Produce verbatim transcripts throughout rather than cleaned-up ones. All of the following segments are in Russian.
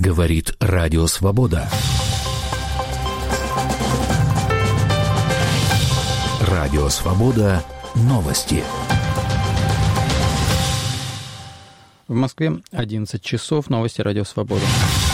Говорит Радио Свобода. Радио Свобода. Новости. В Москве одиннадцать часов. Новости Радио Свобода.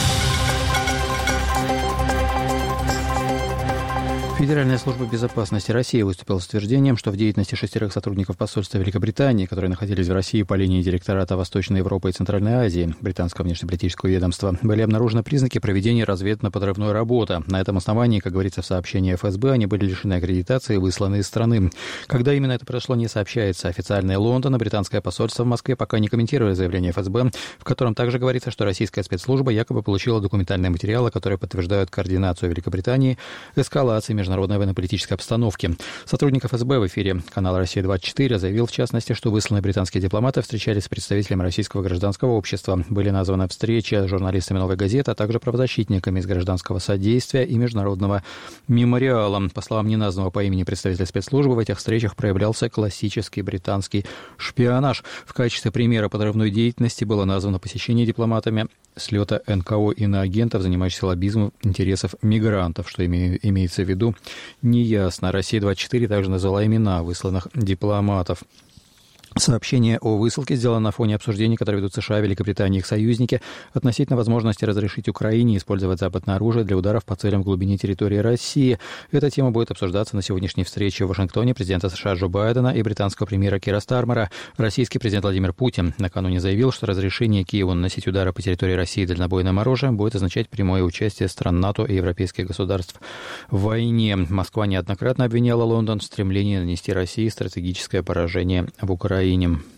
Федеральная служба безопасности России выступила с утверждением, что в деятельности шестерых сотрудников посольства Великобритании, которые находились в России по линии директората Восточной Европы и Центральной Азии британского внешнеполитического ведомства, были обнаружены признаки проведения разведно-подрывной работы. На этом основании, как говорится в сообщении эф эс бэ, они были лишены аккредитации и высланы из страны. Когда именно это произошло, не сообщается. Официальное Лондон и британское посольство в Москве пока не комментировали заявление эф эс бэ, в котором также говорится, что российская спецслужба якобы получила документальные материалы, которые подтверждают координацию Великобритании эскалации между международной военно-политической обстановки. Сотрудник эф эс бэ в эфире канала «Россия двадцать четыре» заявил, в частности, что высланные британские дипломаты встречались с представителями российского гражданского общества. Были названы встречи с журналистами «Новой газеты», а также правозащитниками из гражданского содействия и международного мемориала. По словам неназванного по имени представителя спецслужбы, в этих встречах проявлялся классический британский шпионаж. В качестве примера подрывной деятельности было названо посещение дипломатами слета эн ка о иноагентов, занимающихся лоббизмом интересов мигрантов, что име, имеется в виду, неясно. «Россия двадцать четыре» также назвала имена высланных дипломатов. Сообщение о высылке сделано на фоне обсуждений, которые ведут США, Великобритания и их союзники относительно возможности разрешить Украине использовать западное оружие для ударов по целям в глубине территории России. Эта тема будет обсуждаться на сегодняшней встрече в Вашингтоне президента США Джо Байдена и британского премьера Кира Стармера. Российский президент Владимир Путин накануне заявил, что разрешение Киеву наносить удары по территории России дальнобойным оружием будет означать прямое участие стран НАТО и европейских государств в войне. Москва неоднократно обвиняла Лондон в стремлении нанести России стратегическое поражение в Украине.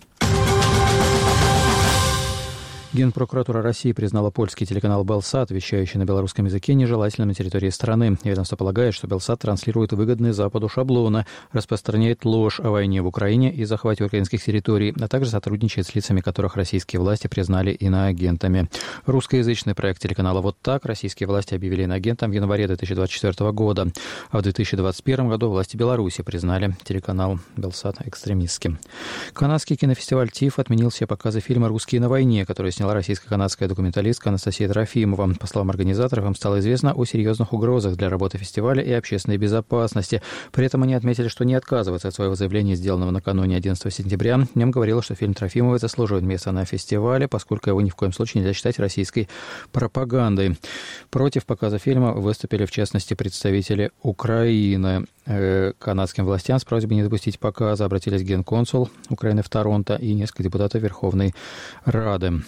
Генпрокуратура России признала польский телеканал Белсат, вещающий на белорусском языке, нежелательным на территории страны. Ведомство полагает, что Белсат транслирует выгодные Западу шаблоны, распространяет ложь о войне в Украине и захвате украинских территорий, а также сотрудничает с лицами, которых российские власти признали иноагентами. Русскоязычный проект телеканала «Вот так» российские власти объявили иноагентом в январе две тысячи двадцать четвёртого года, а в две тысячи двадцать первом году власти Беларуси признали телеканал Белсат экстремистским. Канадский кинофестиваль ТИФ отменил все показы фильма «Русские на войне», который сняла российско-канадская документалистка Анастасия Трофимова. По словам организаторов, им стало известно о серьезных угрозах для работы фестиваля и общественной безопасности. При этом они отметили, что не отказываются от своего заявления, сделанного накануне одиннадцатого сентября. В нем говорилось, что фильм Трофимовой заслуживает места на фестивале, поскольку его ни в коем случае нельзя считать российской пропагандой. Против показа фильма выступили, в частности, представители Украины. Канадским властям с просьбой не допустить показа обратились генконсул Украины в Торонто и несколько депутатов Верховной Рады.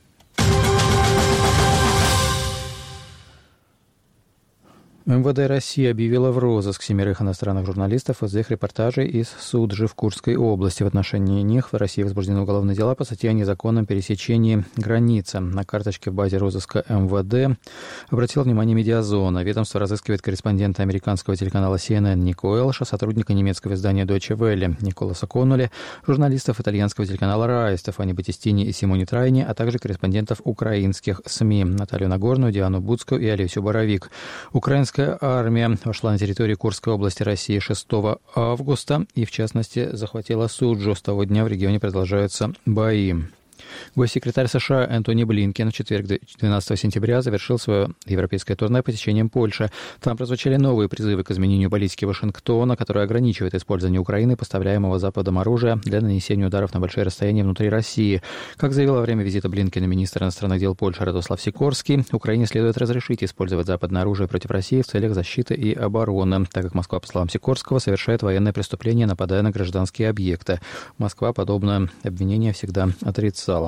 эм вэ дэ России объявила в розыск семерых иностранных журналистов из их репортажей из Суджи в Курской области. В отношении них в России возбуждены уголовные дела по статье о незаконном пересечении границы. На карточке в базе розыска эм вэ дэ обратила внимание «Медиазона». Ведомство разыскивает корреспондента американского телеканала си эн эн Нико Элша, сотрудника немецкого издания Deutsche Welle Николаса Коннули, журналистов итальянского телеканала Рай Стефани Баттистини и Симони Трайни, а также корреспондентов украинских СМИ Наталью Нагорную, Диану Буцкую и Олесю Боровик. Украинская армия вошла на территорию Курской области России шестого августа и, в частности, захватила Суджу. С того дня в регионе продолжаются бои. Госсекретарь США Энтони Блинкен в четверг, двенадцатого сентября, завершил свое европейское турне посещением Польши. Там прозвучали новые призывы к изменению политики Вашингтона, которая ограничивает использование Украины поставляемого Западом оружия для нанесения ударов на большие расстояния внутри России. Как заявил во время визита Блинкена министр иностранных дел Польши Радослав Сикорский, Украине следует разрешить использовать западное оружие против России в целях защиты и обороны, так как Москва, по словам Сикорского, совершает военные преступления, нападая на гражданские объекты. Москва подобное обвинение всегда отрицала.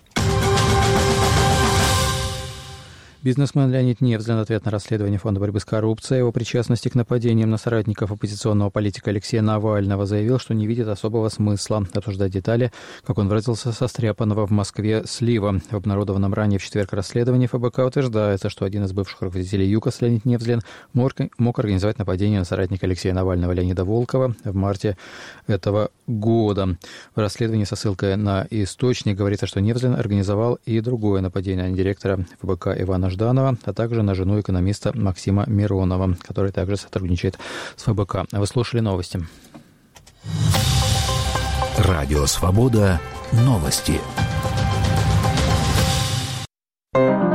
Бизнесмен Леонид Невзлин в ответ на расследование Фонда борьбы с коррупцией о причастности к нападениям на соратников оппозиционного политика Алексея Навального заявил, что не видит особого смысла обсуждать детали, как он выразился, состряпанного в Москве слива. В обнародованном ранее в четверг расследовании эф бэ ка утверждается, что один из бывших руководителей ЮКОС, Леонид Невзлин, мог организовать нападение на соратника Алексея Навального Леонида Волкова в марте этого года. В расследовании со ссылкой на источник говорится, что Невзлин организовал и другое нападение на директора эф бэ ка Ивана Жданова, а также на жену экономиста Максима Миронова, который также сотрудничает с эф бэ ка. Вы слушали новости. Радио Свобода. Новости.